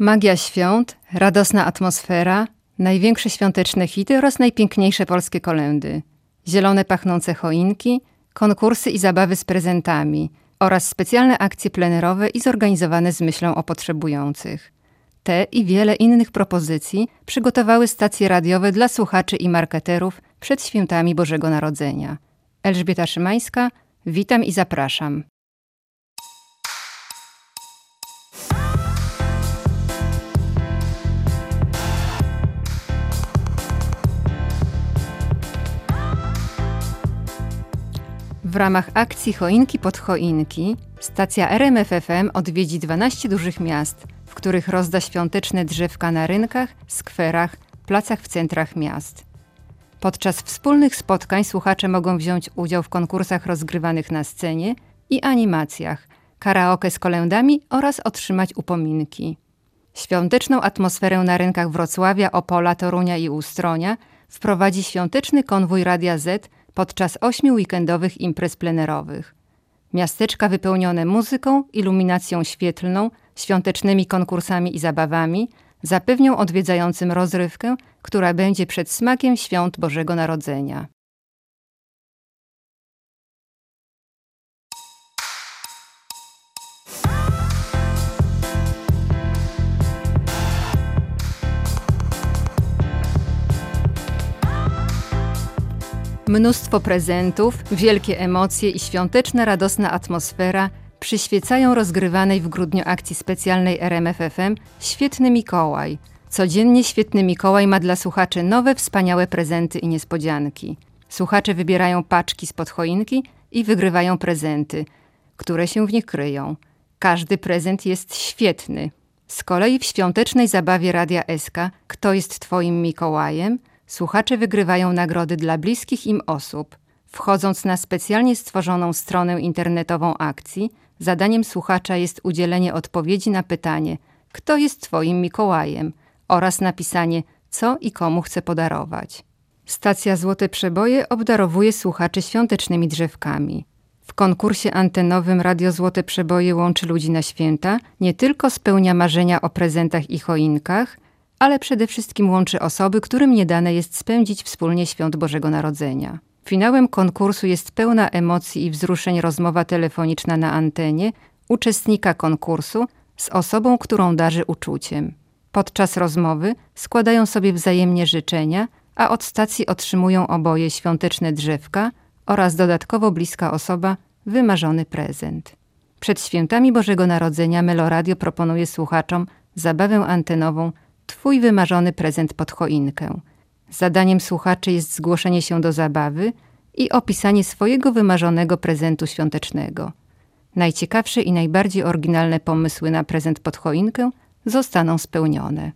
Magia świąt, radosna atmosfera, największe świąteczne hity oraz najpiękniejsze polskie kolędy. Zielone pachnące choinki, konkursy i zabawy z prezentami oraz specjalne akcje plenerowe i zorganizowane z myślą o potrzebujących. Te i wiele innych propozycji przygotowały stacje radiowe dla słuchaczy i marketerów przed świętami Bożego Narodzenia. Elżbieta Szymańska, witam i zapraszam. W ramach akcji Choinki pod choinki stacja RMF FM odwiedzi 12 dużych miast, w których rozda świąteczne drzewka na rynkach, skwerach, placach w centrach miast. Podczas wspólnych spotkań słuchacze mogą wziąć udział w konkursach rozgrywanych na scenie i animacjach, karaoke z kolędami oraz otrzymać upominki. Świąteczną atmosferę na rynkach Wrocławia, Opola, Torunia i Ustronia wprowadzi świąteczny konwój Radia Z podczas 8 weekendowych imprez plenerowych. Miasteczka wypełnione muzyką, iluminacją świetlną, świątecznymi konkursami i zabawami zapewnią odwiedzającym rozrywkę, która będzie przed smakiem świąt Bożego Narodzenia. Mnóstwo prezentów, wielkie emocje i świąteczna, radosna atmosfera przyświecają rozgrywanej w grudniu akcji specjalnej RMF FM Świetny Mikołaj. Codziennie Świetny Mikołaj ma dla słuchaczy nowe, wspaniałe prezenty i niespodzianki. Słuchacze wybierają paczki spod choinki i wygrywają prezenty, które się w nich kryją. Każdy prezent jest świetny. Z kolei w świątecznej zabawie Radia SK Kto jest Twoim Mikołajem? Słuchacze wygrywają nagrody dla bliskich im osób. Wchodząc na specjalnie stworzoną stronę internetową akcji, zadaniem słuchacza jest udzielenie odpowiedzi na pytanie kto jest Twoim Mikołajem oraz napisanie co i komu chce podarować. Stacja Złote Przeboje obdarowuje słuchaczy świątecznymi drzewkami. W konkursie antenowym Radio Złote Przeboje łączy ludzi na święta, nie tylko spełnia marzenia o prezentach i choinkach, ale przede wszystkim łączy osoby, którym nie dane jest spędzić wspólnie świąt Bożego Narodzenia. Finałem konkursu jest pełna emocji i wzruszeń rozmowa telefoniczna na antenie uczestnika konkursu z osobą, którą darzy uczuciem. Podczas rozmowy składają sobie wzajemnie życzenia, a od stacji otrzymują oboje świąteczne drzewka oraz dodatkowo bliska osoba wymarzony prezent. Przed świętami Bożego Narodzenia Meloradio proponuje słuchaczom zabawę antenową Twój wymarzony prezent pod choinkę. Zadaniem słuchaczy jest zgłoszenie się do zabawy i opisanie swojego wymarzonego prezentu świątecznego. Najciekawsze i najbardziej oryginalne pomysły na prezent pod choinkę zostaną spełnione.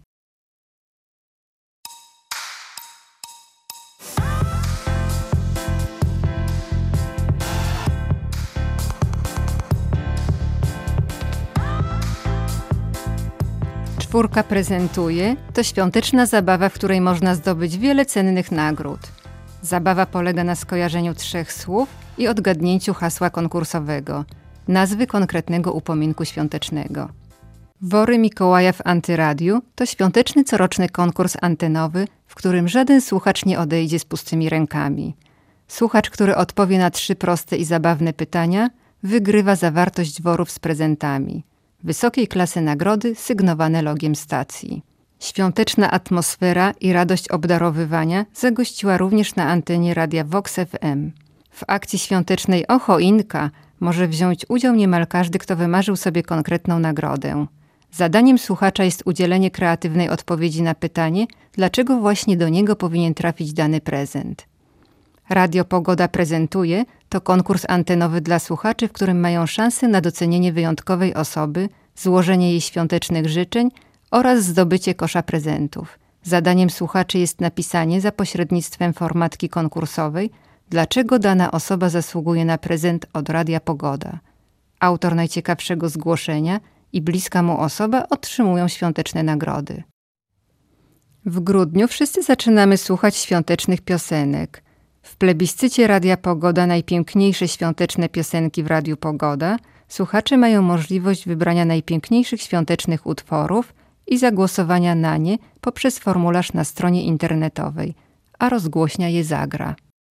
Czwórka prezentuje to świąteczna zabawa, w której można zdobyć wiele cennych nagród. Zabawa polega na skojarzeniu 3 słów i odgadnięciu hasła konkursowego, nazwy konkretnego upominku świątecznego. Wory Mikołaja w Antyradiu to świąteczny coroczny konkurs antenowy, w którym żaden słuchacz nie odejdzie z pustymi rękami. Słuchacz, który odpowie na 3 proste i zabawne pytania, wygrywa zawartość worów z prezentami. Wysokiej klasy nagrody sygnowane logiem stacji. Świąteczna atmosfera i radość obdarowywania zagościła również na antenie radia Vox FM. W akcji świątecznej O Choinka może wziąć udział niemal każdy, kto wymarzył sobie konkretną nagrodę. Zadaniem słuchacza jest udzielenie kreatywnej odpowiedzi na pytanie, dlaczego właśnie do niego powinien trafić dany prezent. Radio Pogoda prezentuje to konkurs antenowy dla słuchaczy, w którym mają szansę na docenienie wyjątkowej osoby, złożenie jej świątecznych życzeń oraz zdobycie kosza prezentów. Zadaniem słuchaczy jest napisanie za pośrednictwem formatki konkursowej, dlaczego dana osoba zasługuje na prezent od Radia Pogoda. Autor najciekawszego zgłoszenia i bliska mu osoba otrzymują świąteczne nagrody. W grudniu wszyscy zaczynamy słuchać świątecznych piosenek. W plebiscycie Radia Pogoda najpiękniejsze świąteczne piosenki w Radiu Pogoda słuchacze mają możliwość wybrania najpiękniejszych świątecznych utworów i zagłosowania na nie poprzez formularz na stronie internetowej, a rozgłośnia je zagra.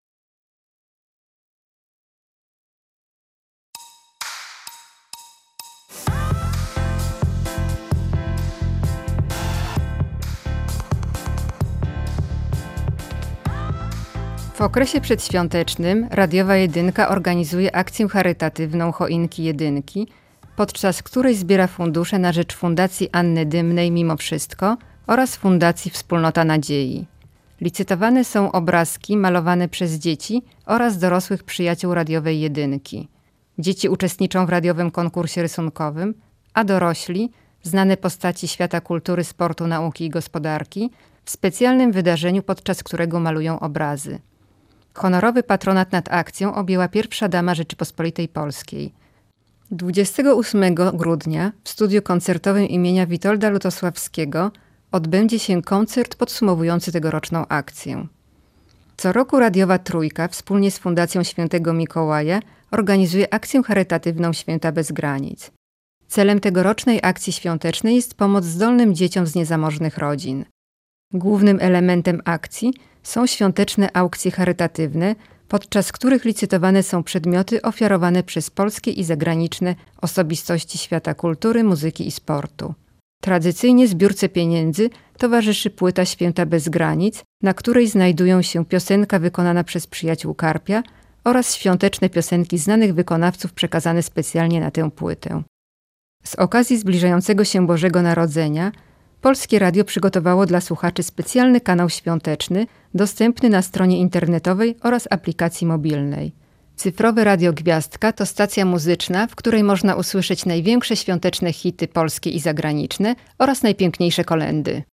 W okresie przedświątecznym Radiowa Jedynka organizuje akcję charytatywną Choinki Jedynki, podczas której zbiera fundusze na rzecz Fundacji Anny Dymnej Mimo Wszystko oraz Fundacji Wspólnota Nadziei. Licytowane są obrazki malowane przez dzieci oraz dorosłych przyjaciół Radiowej Jedynki. Dzieci uczestniczą w radiowym konkursie rysunkowym, a dorośli, znane postaci świata kultury, sportu, nauki i gospodarki, w specjalnym wydarzeniu, podczas którego malują obrazy. Honorowy patronat nad akcją objęła pierwsza dama Rzeczypospolitej Polskiej. 28 grudnia w studiu koncertowym imienia Witolda Lutosławskiego odbędzie się koncert podsumowujący tegoroczną akcję. Co roku Radiowa Trójka wspólnie z Fundacją Świętego Mikołaja organizuje akcję charytatywną Święta bez granic. Celem tegorocznej akcji świątecznej jest pomoc zdolnym dzieciom z niezamożnych rodzin. Głównym elementem akcji są świąteczne aukcje charytatywne, podczas których licytowane są przedmioty ofiarowane przez polskie i zagraniczne osobistości świata kultury, muzyki i sportu. Tradycyjnie zbiórce pieniędzy towarzyszy płyta Święta bez granic, na której znajdują się piosenka wykonana przez przyjaciół Karpia oraz świąteczne piosenki znanych wykonawców przekazane specjalnie na tę płytę. Z okazji zbliżającego się Bożego Narodzenia Polskie Radio przygotowało dla słuchaczy specjalny kanał świąteczny, dostępny na stronie internetowej oraz aplikacji mobilnej. Cyfrowe Radio Gwiazdka to stacja muzyczna, w której można usłyszeć największe świąteczne hity polskie i zagraniczne oraz najpiękniejsze kolędy.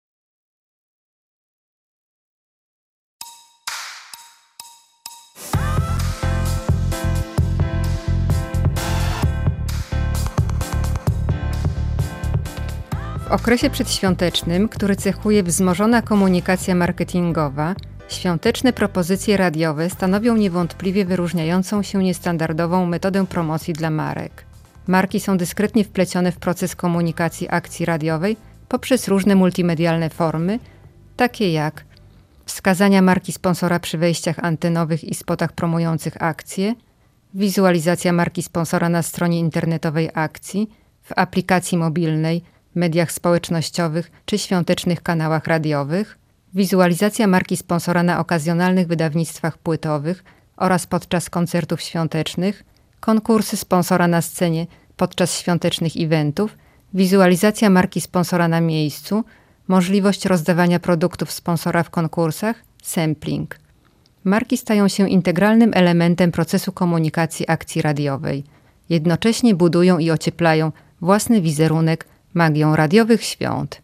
W okresie przedświątecznym, który cechuje wzmożona komunikacja marketingowa, świąteczne propozycje radiowe stanowią niewątpliwie wyróżniającą się niestandardową metodę promocji dla marek. Marki są dyskretnie wplecione w proces komunikacji akcji radiowej poprzez różne multimedialne formy, takie jak wskazania marki sponsora przy wejściach antenowych i spotach promujących akcje, wizualizacja marki sponsora na stronie internetowej akcji, w aplikacji mobilnej, mediach społecznościowych czy świątecznych kanałach radiowych, wizualizacja marki sponsora na okazjonalnych wydawnictwach płytowych oraz podczas koncertów świątecznych, konkursy sponsora na scenie podczas świątecznych eventów, wizualizacja marki sponsora na miejscu, możliwość rozdawania produktów sponsora w konkursach, sampling. Marki stają się integralnym elementem procesu komunikacji akcji radiowej. Jednocześnie budują i ocieplają własny wizerunek magią radiowych świąt.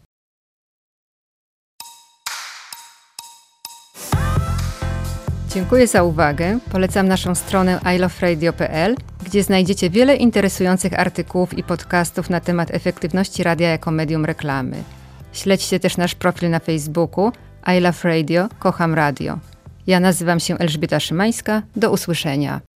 Dziękuję za uwagę. Polecam naszą stronę iloveradio.pl, gdzie znajdziecie wiele interesujących artykułów i podcastów na temat efektywności radia jako medium reklamy. Śledźcie też nasz profil na Facebooku I Love Radio, Kocham Radio. Ja nazywam się Elżbieta Szymańska. Do usłyszenia.